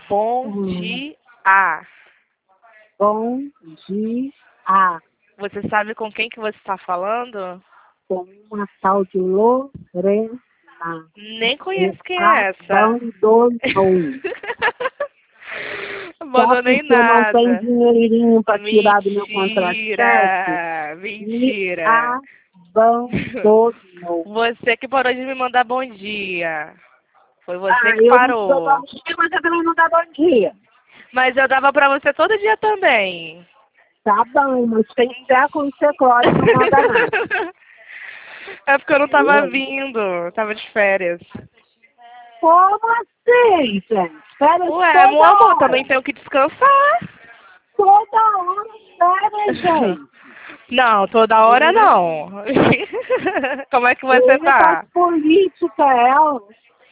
Bom dia. Bom dia. Você sabe com quem que você está falando? Com uma tal de Lorena. Nem conheço quem é essa. Abandonou. Abandonei Só porque não tem nada. dinheirinho para tirar do meu contra-cheque. Mentira. Abandonou. Você que parou de me mandar bom dia. Foi você que Eu não te dou parou. bom dia, mas eu também não dá bom dia. Mas eu dava pra você todo dia também. Tá bom, mas tem que ser com você, não manda nada. É porque eu não tava vindo. Tava de férias. Como assim, gente? Férias Ué, toda meu amor, hora. também tenho que descansar. Toda hora férias, gente. Não, toda hora não. Como é que você tá? Política, ela.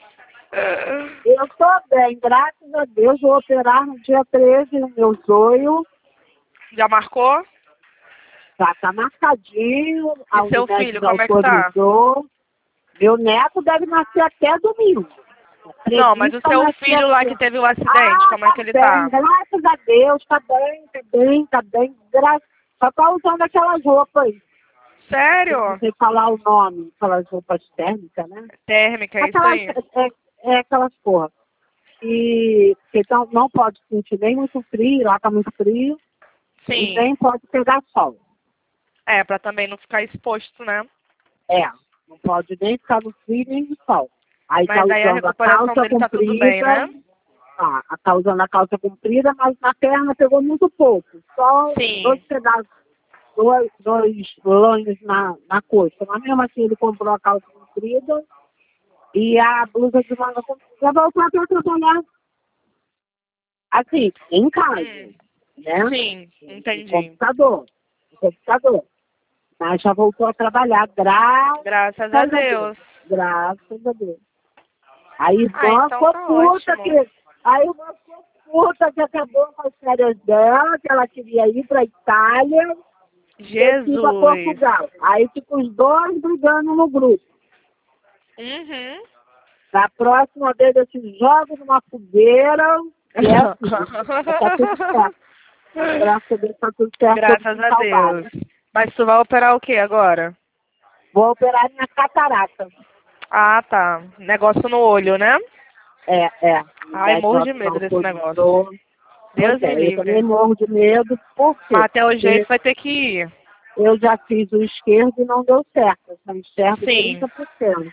Eu tô bem, graças a Deus. Vou operar no dia 13 no meu zoio. Já marcou? Já tá marcadinho. E seu filho, como é que tá? Autorizou. Meu neto deve nascer até domingo. Não, mas o seu filho lá que teve o acidente, como é que ele tá? Graças a Deus, tá bem. Só tá usando aquelas roupas aí. Sério? Não sei falar o nome, aquelas roupas térmicas, né? Térmica, é isso aí. Aquelas porra. Então não pode sentir nem muito frio, lá tá muito frio. Sim. E nem pode pegar sol. É, pra também não ficar exposto, né? Não pode nem ficar no frio nem no sol. Aí Mas tá aí a usando a recuperação calça dele tá tudo comprida. bem, né? Tá usando a calça comprida, mas na perna pegou muito pouco. Só Sim. 2 pedaços, dois lanhos na coxa. Mas mesmo assim ele comprou a calça comprida e a blusa de manga comprida. Voltou pra trabalhar. Assim, em casa, né? Sim, entendi. No computador. Mas já voltou a trabalhar, Graças a Deus. Graças a Deus. Aí então ficou tá puta ótimo. Aí uma puta que acabou com as férias dela, que ela queria ir pra Itália. Jesus. E pra Portugal. Aí fica os dois brigando no grupo. Da próxima vez eu te jogo numa fogueira. E é assim, tá tudo certo. Graças a Deus tá tudo certo. Graças a Deus. Mas tu vai operar o que agora? Vou operar minha catarata. Ah, tá. Negócio no olho, né? Ai, morro de medo desse negócio. Deus me livre. Eu também morro de medo, porque Mas até o jeito vai ter que ir. eu já fiz o esquerdo e não deu certo. Eu enxergo Sim. 30%.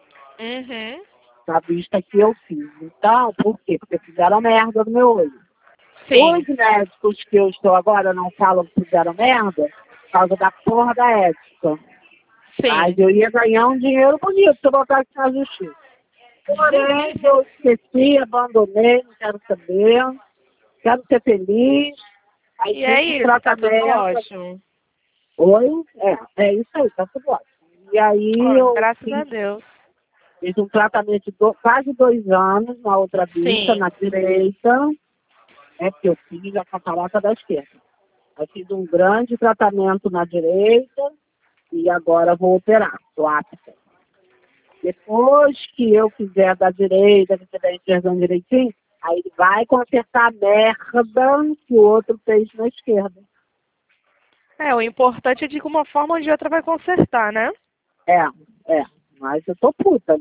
Da vista que eu fiz. Então, por quê? Porque fizeram merda no meu olho. Sim. Os médicos que eu estou agora não falam que fizeram merda por causa da porra da ética. Sim. Mas eu ia ganhar um dinheiro bonito se eu botasse na justiça. Porém, eu esqueci, abandonei, não quero saber. Quero ser feliz. Aí E é isso, tá tudo ótimo. Oi? É isso aí, tá tudo ótimo. E aí graças a Deus. fiz um tratamento de quase 2 anos na outra vista, na direita. Porque eu fiz a catarata da esquerda. Eu fiz um grande tratamento na direita e agora vou operar, tô apta. Depois que eu fizer da direita, que estiver enxergando direitinho, aí ele vai consertar a merda que o outro fez na esquerda. O importante é de que uma forma ou de outra vai consertar, né? Mas eu tô puta.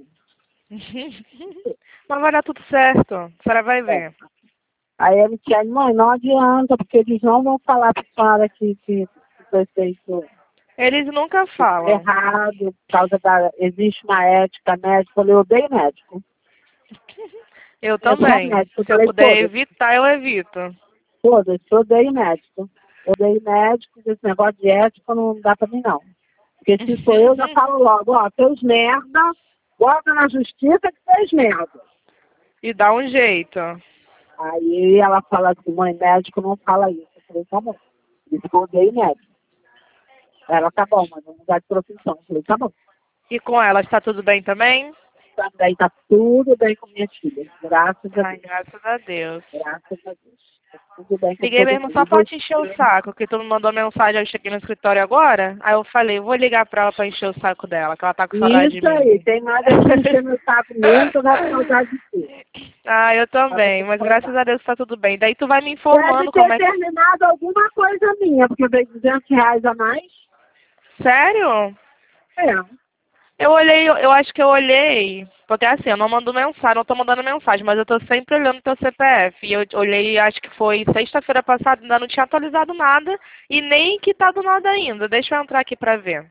Mas vai dar tudo certo, a senhora vai ver. Aí ele disse, mãe, não adianta, porque eles não vão falar pra senhora que foi feito Eles nunca falam. errado, por causa existe uma ética médica. Eu falei, eu odeio médico. Eu também. Se eu puder evitar, eu evito. Todas, eu odeio médico. Odeio médico, esse negócio de ética não dá pra mim, não. Porque se sou eu, já falo logo, fez merda, bota na justiça que fez merda. E dá um jeito. Aí ela fala assim, mãe, médico não fala isso. Eu falei, tá bom. Isso que eu odeio médico. Ela, tá bom, mas vamos mudar de profissão. Eu falei, tá bom. E com ela, está tudo bem também? Também tá tudo bem com minha filha. Graças a Deus. Graças a Deus. Graças a Deus. Tudo bem com Liguei mesmo só pra te encher o saco, porque tu me mandou mensagem, eu cheguei no escritório agora, aí eu falei, vou ligar pra ela pra encher o saco dela, que ela tá com saudade de mim. Isso aí, tem nada que encher meu saco mesmo, eu vou com saudade de ti. Ah, eu também, mas graças a Deus tá tudo bem. Daí tu vai me informando Deve ter como é que... terminado alguma coisa minha, porque veio R$ 200 a mais. Sério? É. Eu olhei, eu acho que eu olhei, porque assim, eu não mando mensagem, não tô mandando mensagem, mas eu tô sempre olhando teu CPF. E eu olhei, acho que foi sexta-feira passada, ainda não tinha atualizado nada e nem quitado nada ainda. Deixa eu entrar aqui pra ver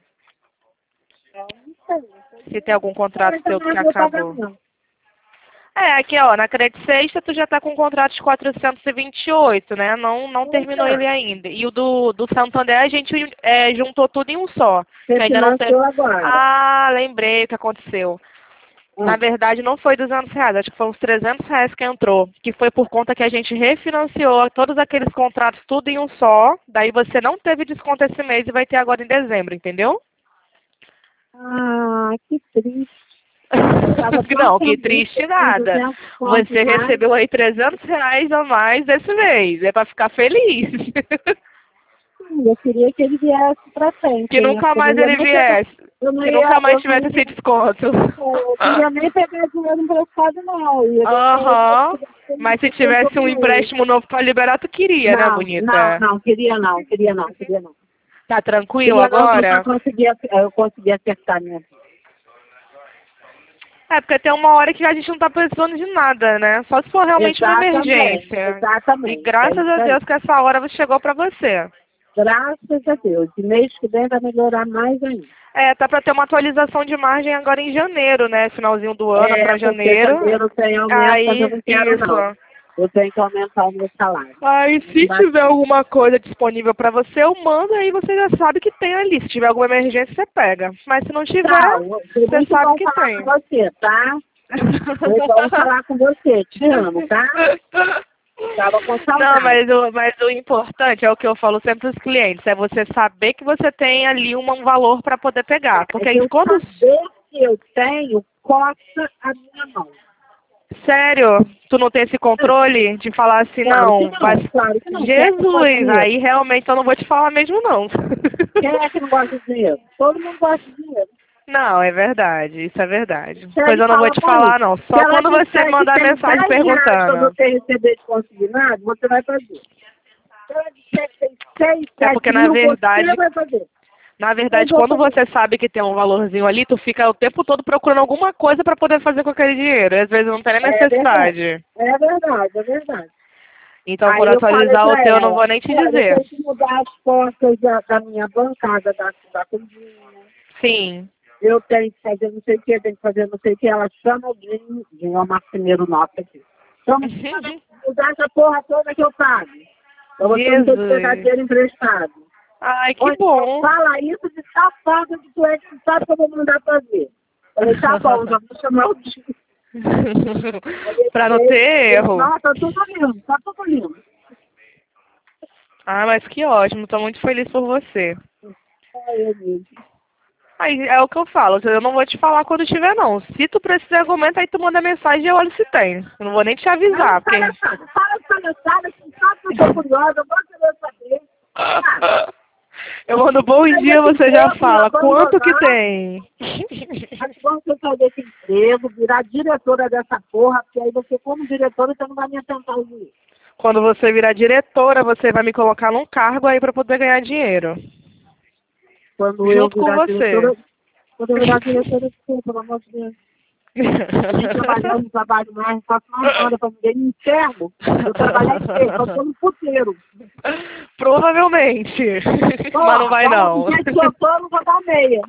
se tem algum contrato teu que acabou. É, aqui ó, na Credit Sexta tu já tá com um contrato de 428, né? Não terminou ele ainda. E o do Santander a gente juntou tudo em um só. Você Que ainda não teve... agora. Ah, lembrei o que aconteceu. Na verdade não foi R$ 200, acho que foi uns R$ 300 que entrou. Que foi por conta que a gente refinanciou todos aqueles contratos tudo em um só. Daí você não teve desconto esse mês e vai ter agora em dezembro, entendeu? Ah, que triste. Não, que triste nada. Você recebeu aí R$ 300 a mais esse mês. É pra ficar feliz. Eu queria que ele viesse pra frente. Que nunca mais ele viesse. Que nunca mais tivesse esse desconto. Eu queria nem pegar dinheiro emprestado, não. Aham. Mas se tivesse um empréstimo novo pra liberar, tu queria, né, bonita? Não, queria não. Tá tranquilo agora? Eu consegui acertar minha vida. É, porque tem uma hora que a gente não tá precisando de nada, né? Só se for realmente uma emergência. Exatamente. E graças a Deus que essa hora chegou pra você. Graças a Deus. E mês que vem vai melhorar mais ainda. É, tá pra ter uma atualização de margem agora em janeiro, né? Finalzinho do ano pra janeiro. Janeiro tem aumento, aí, mas eu não quero não. Eu tenho que aumentar o meu salário. Aí, se tiver alguma coisa disponível pra você, eu mando, aí você já sabe que tem ali. Se tiver alguma emergência, você pega. Mas se não tiver, você sabe que tem. Com você, tá? Foi bom falar com você. Te amo, tá? Tava com saudade. Não, mas o importante é o que eu falo sempre para os clientes, é você saber que você tem ali um valor para poder pegar. Porque aí quando... saber que eu tenho coça a minha mão. Sério? Tu não tem esse controle de falar assim, Claro que não. Jesus, aí realmente eu não vou te falar mesmo, não. Quem é que não gosta de dinheiro? Todo mundo gosta de dinheiro. Não, é verdade, isso é verdade. Pois eu não vou te falar, não. Só quando você mandar mensagem perguntando. Se você receber de consignado, você vai fazer. É porque na verdade, quando você sabe que tem um valorzinho ali, tu fica o tempo todo procurando alguma coisa para poder fazer com aquele dinheiro. E às vezes não tem nem necessidade. É verdade. Então, por atualizar o teu, eu não vou nem te dizer. Eu tenho que mudar as portas da minha bancada da cozinha. Sim. Eu tenho que fazer não sei o que, tenho que fazer não sei o que. Ela chama o Dinho é o marceneiro nosso aqui. Chama mudar essa porra toda que eu pago. Eu vou ter que pegar dinheiro emprestado. Ai, que bom. Fala isso de safado que tu é que sabe que eu vou mandar fazer. Eu falei, tá bom, já vou chamar o Dinho. Pra não ter erro. Não, tá tudo lindo. Ah, mas que ótimo, tô muito feliz por você. É eu mesmo. Aí é o que eu falo, eu não vou te falar quando tiver, não. Se tu precisar de argumento, aí tu manda mensagem e eu olho se tem. Eu não vou nem te avisar, porque... Fala palhaçada, que sabe que eu tô curiosa, eu vou querer saber. Eu mando bom dia, você já fala. Quanto que tem? Quando você sair desse emprego, virar diretora dessa porra, porque aí você, como diretora, você não vai me assentar o dinheiro. Quando você virar diretora, você vai me colocar num cargo aí pra poder ganhar dinheiro. Junto com você. Quando eu virar diretora, pelo amor de Deus. Eu trabalho mais, não faço mais nada pra ninguém, me enxergo. Eu trabalho aqui, eu tô no puteiro. Provavelmente. Mas não vai não. Eu tô, não vou dar meia.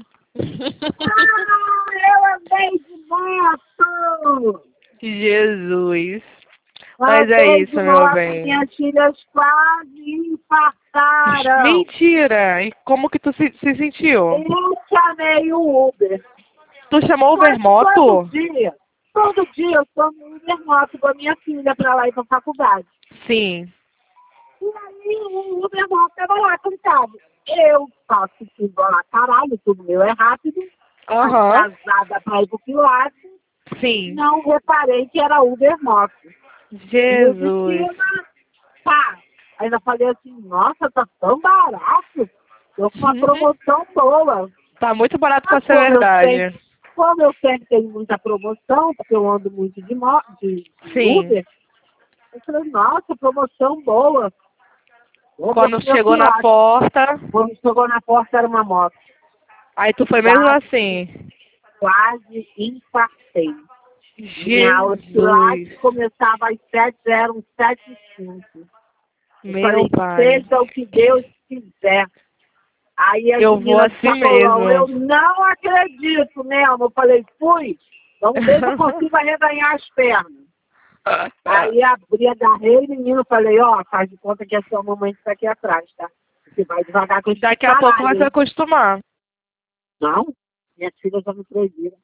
Eu andei de moto! Jesus. Mas é isso, meu bem. Minhas filhas quase infartaram. Mentira! E como que tu se sentiu? Eu chamei o Uber. Tu chamou o Uber Moto? Todo dia eu tomo o Uber Moto com a minha filha pra lá ir pra faculdade. Sim. E aí o Uber Moto tava lá contado. Eu faço tudo lá, caralho, tudo meu é rápido. Atrasada pra ir pro Pilates. Sim. Não reparei que era Uber Moto. Jesus. Pá. Ainda falei assim, nossa, tá tão barato. Tô com uma promoção boa. Tá muito barato pra ser verdade. Como eu sempre tenho muita promoção, porque eu ando muito de Sim. Uber, eu falei, nossa, promoção boa. Quando chegou na porta, Quando chegou na porta era uma moto. aí tu foi mesmo assim. Quase infartei. Minha oscilate Jesus. começava às 7, eram 7h05. Eu falei, Meu pai. seja o que Deus quiser. Aí a Eu vou menina assim falou, eu mesmo. não acredito, Nelma. Eu falei, fui. Vamos ver se eu consigo arreganhar as pernas. Aí agarrei o menino, falei, ó, faz de conta que a sua mamãe está aqui atrás, tá? Você vai devagar com esse Daqui a pouco vai se caralho. acostumar. Não, minhas filhas já me proibiram.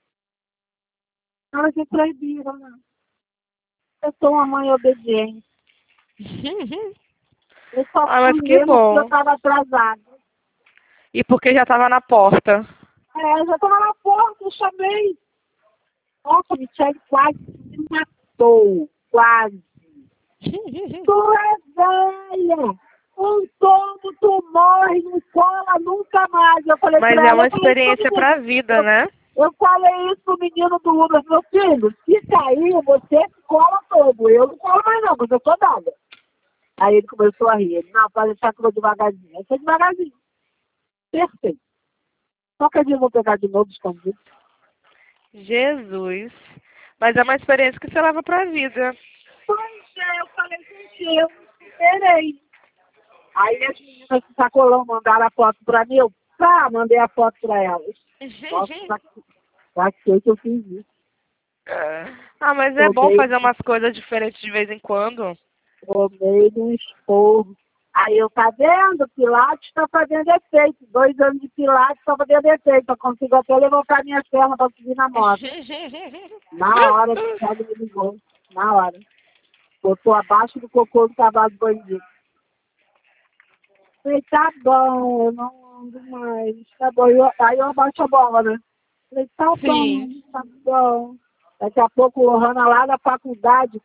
Elas me proibiram, não. Eu sou uma mãe obediente. Eu só Mas fui que mesmo porque eu bom. estava atrasada. E porque já tava na porta. Eu já estava na porta, eu chamei. Nossa, Michele quase me matou. Quase. Tu é velha. Um tombo, tu morre, não cola nunca mais. Eu falei Mas pra é ela, uma eu falei pro experiência menino, pra vida, né? eu falei isso pro menino do Uber, meu filho, se cair, você cola todo. Eu não colo mais não, porque eu sou dada. Aí ele começou a rir. Ele, não, pode deixar que eu vou devagarzinho. Eu fui devagarzinho. Perfeito. Qualquer dia eu vou pegar de novo escondido. Jesus. Mas é uma experiência que você leva pra vida. Pois é, eu falei, gente, eu superei. Aí as meninas de sacolão mandaram a foto pra mim, eu mandei a foto pra elas. Nossa, que eu fiz isso. Ah, mas é bom fazer umas coisas diferentes de vez em quando. Tomei de um esporro. Aí eu, tá vendo? Pilates está fazendo efeito. 2 anos de Pilates está fazendo efeito. Eu consigo até levantar minhas pernas para subir na moto. Na hora que o Thiago me ligou. Na hora. Botou abaixo do cocô do cavalo bandido. Falei, tá bom, eu não ando mais. Tá bom. Aí eu abaixo a bola, né? Falei, tá bom, Sim. tá bom. Daqui a pouco o Lohana lá da faculdade.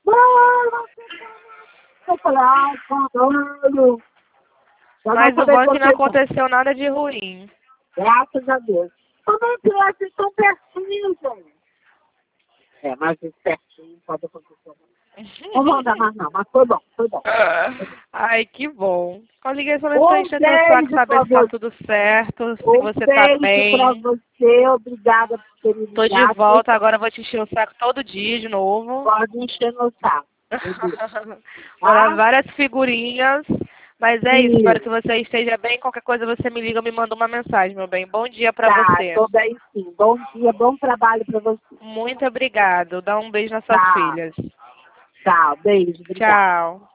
Eu falei, caralho. Mas o bom é que não aconteceu nada de ruim. Graças a Deus. Também crianças tão pertinho, gente. Mas esse pertinho pode acontecer. Não vou andar mais não, mas foi bom, foi bom. Ai, que bom. Eu liguei só mesmo pra encher teu saco, saber se tá tudo certo, se você tá bem. Pra você, obrigada por ter me ligado. Tô de volta, agora eu vou te encher o saco todo dia de novo. Pode encher meu saco. Vou dar várias figurinhas. Mas é isso, espero que você esteja bem. Qualquer coisa você me liga, me manda uma mensagem, meu bem. Bom dia pra você. Tô bem sim. Bom dia, bom trabalho pra você. Muito obrigado. Dá um beijo nas suas filhas. Tchau, beijo. Obrigada. Tchau.